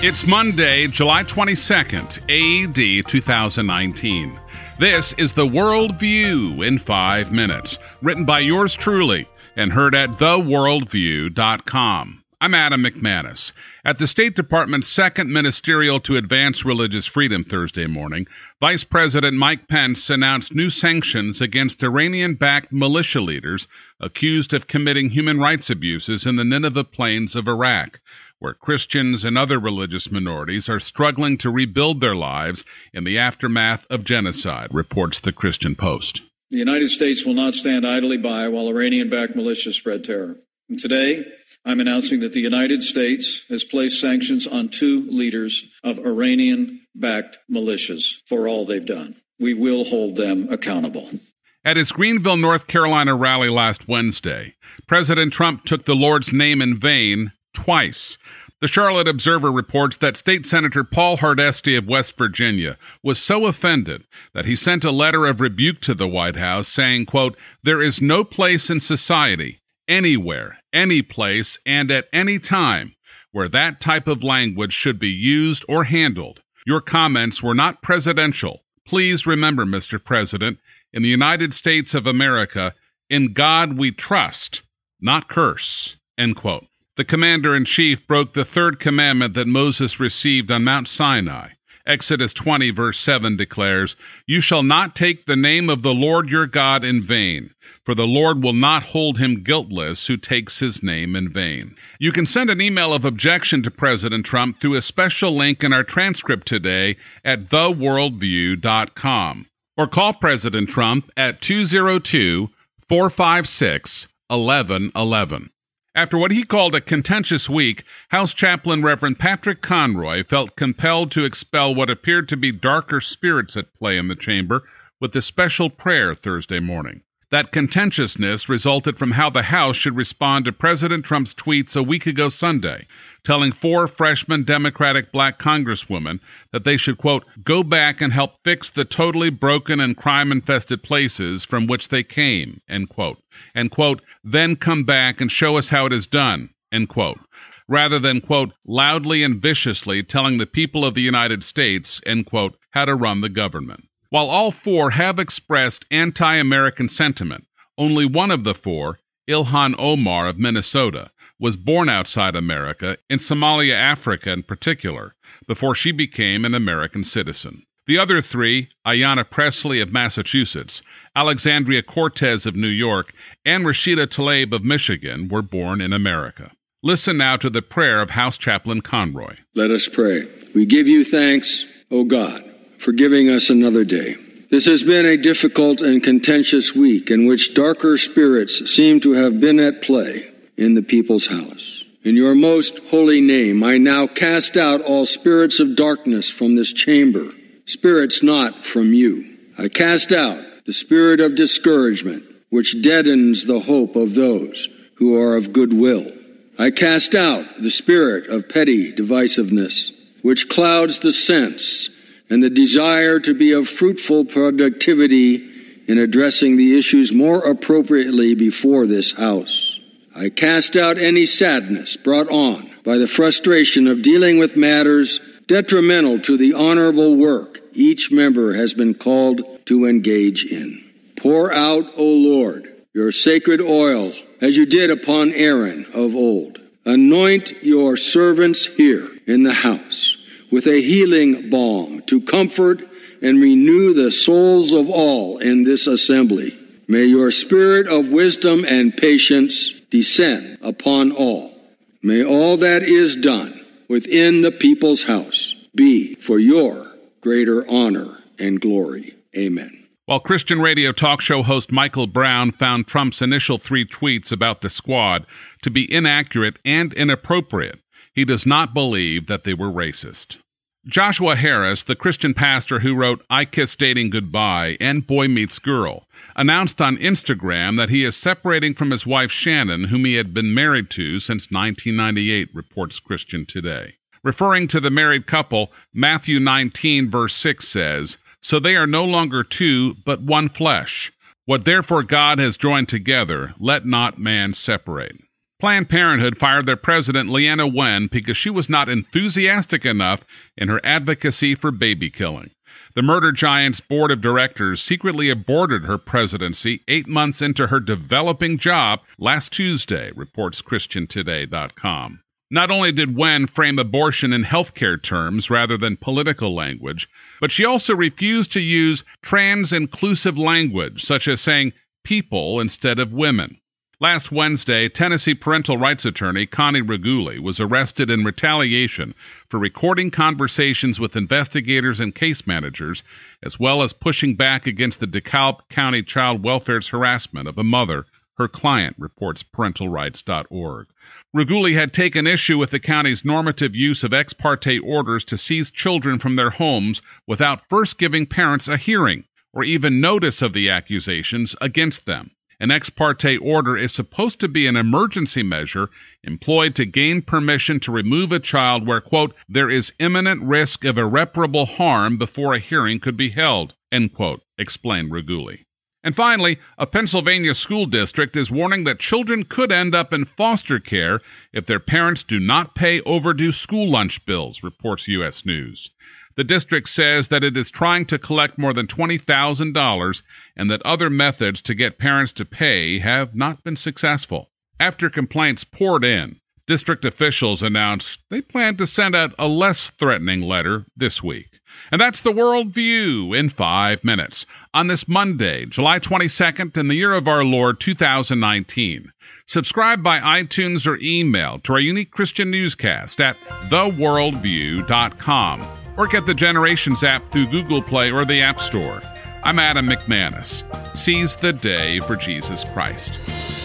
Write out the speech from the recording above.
It's Monday, July 22nd, AD 2019. This is The World View in 5 minutes, written by yours truly and heard at theworldview.com. I'm Adam McManus. At the State Department's second ministerial to advance religious freedom Thursday morning, Vice President Mike Pence announced new sanctions against Iranian-backed militia leaders accused of committing human rights abuses in the Nineveh plains of Iraq, where Christians and other religious minorities are struggling to rebuild their lives in the aftermath of genocide, reports the Christian Post. The United States will not stand idly by while Iranian-backed militias spread terror. And today, I'm announcing that the United States has placed sanctions on 2 leaders of Iranian-backed militias for all they've done. We will hold them accountable. At his Greenville, North Carolina rally last Wednesday, President Trump took the Lord's name in vain twice. The Charlotte Observer reports that State Senator Paul Hardesty of West Virginia was so offended that he sent a letter of rebuke to the White House saying, quote, "There is no place in society, anywhere, any place, and at any time where that type of language should be used or handled. Your comments were not presidential. Please remember, Mr. President, in the United States of America, in God we trust, not curse," end quote. The commander-in-chief broke the third commandment that Moses received on Mount Sinai. Exodus 20, verse 7 declares, "You shall not take the name of the Lord your God in vain, for the Lord will not hold him guiltless who takes his name in vain." You can send an email of objection to President Trump through a special link in our transcript today at theworldview.com, or call President Trump at 202-456-1111. After what he called a contentious week, House Chaplain Reverend Patrick Conroy felt compelled to expel what appeared to be darker spirits at play in the chamber with a special prayer Thursday morning. That contentiousness resulted from how the House should respond to President Trump's tweets a week ago Sunday, telling 4 freshman Democratic black congresswomen that they should, quote, "go back and help fix the totally broken and crime-infested places from which they came," end quote, and, quote, "then come back and show us how it is done," end quote, rather than, quote, loudly and viciously telling the people of the United States, end quote, how to run the government. While all 4 have expressed anti-American sentiment, only one of the 4, Ilhan Omar of Minnesota, was born outside America, in Somalia, Africa in particular, before she became an American citizen. The other 3, Ayanna Pressley of Massachusetts, Alexandria Cortez of New York, and Rashida Tlaib of Michigan, were born in America. Listen now to the prayer of House Chaplain Conroy. Let us pray. We give you thanks, O God, for giving us another day. This has been a difficult and contentious week in which darker spirits seem to have been at play in the people's house. In your most holy name, I now cast out all spirits of darkness from this chamber, spirits not from you. I cast out the spirit of discouragement, which deadens the hope of those who are of good will. I cast out the spirit of petty divisiveness, which clouds the sense and the desire to be of fruitful productivity in addressing the issues more appropriately before this House. I cast out any sadness brought on by the frustration of dealing with matters detrimental to the honorable work each member has been called to engage in. Pour out, O Lord, your sacred oil as you did upon Aaron of old. Anoint your servants here in the house with a healing balm to comfort and renew the souls of all in this assembly. May your spirit of wisdom and patience descend upon all. May all that is done within the people's house be for your greater honor and glory. Amen. While Christian radio talk show host Michael Brown found Trump's initial 3 tweets about the squad to be inaccurate and inappropriate, he does not believe that they were racist. Joshua Harris, the Christian pastor who wrote I Kiss Dating Goodbye and Boy Meets Girl, announced on Instagram that he is separating from his wife Shannon, whom he had been married to since 1998, reports Christian Today. Referring to the married couple, Matthew 19, verse 6 says, "So they are no longer 2, but one flesh. What therefore God has joined together, let not man separate." Planned Parenthood fired their president, Leana Wen, because she was not enthusiastic enough in her advocacy for baby killing. The murder giant's board of directors secretly aborted her presidency 8 months into her developing job last Tuesday, reports ChristianToday.com. Not only did Wen frame abortion in healthcare terms rather than political language, but she also refused to use trans-inclusive language, such as saying people instead of women. Last Wednesday, Tennessee parental rights attorney Connie Reguli was arrested in retaliation for recording conversations with investigators and case managers, as well as pushing back against the DeKalb County Child Welfare's harassment of a mother, her client, reports parentalrights.org. Reguli had taken issue with the county's normative use of ex parte orders to seize children from their homes without first giving parents a hearing or even notice of the accusations against them. An ex parte order is supposed to be an emergency measure employed to gain permission to remove a child where, quote, there is imminent risk of irreparable harm before a hearing could be held, end quote, explained Reguli. And finally, a Pennsylvania school district is warning that children could end up in foster care if their parents do not pay overdue school lunch bills, reports U.S. News. The district says that it is trying to collect more than $20,000 and that other methods to get parents to pay have not been successful. After complaints poured in, district officials announced they plan to send out a less threatening letter this week. And that's the World View in 5 minutes on this Monday, July 22nd, in the year of our Lord 2019. Subscribe by iTunes or email to our unique Christian newscast at theworldview.com. or get the Generations app through Google Play or the App Store. I'm Adam McManus. Seize the day for Jesus Christ.